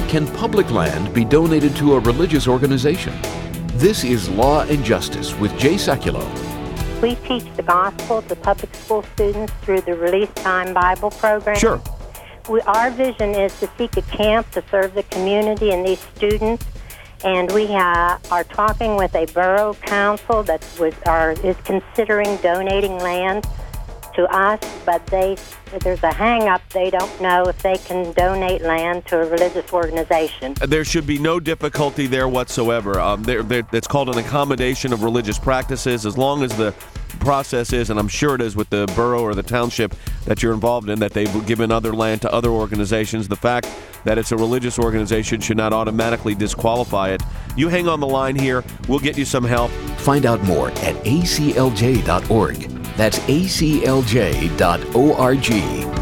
Can public land be donated to a religious organization? This is Law and Justice with Jay Sekulow. We teach the gospel to public school students through the Release Time Bible program. Sure. Our vision is to seek a camp to serve the community and these students. And we are talking with a borough council that is considering donating land to us, but there's a hang-up. They don't know if they can donate land to a religious organization. There should be no difficulty there whatsoever. It's called an accommodation of religious practices. As long as the process is, and I'm sure it is with the borough or the township that you're involved in, that they've given other land to other organizations, the fact that it's a religious organization should not automatically disqualify it. You hang on the line here. We'll get you some help. Find out more at aclj.org. That's aclj.org.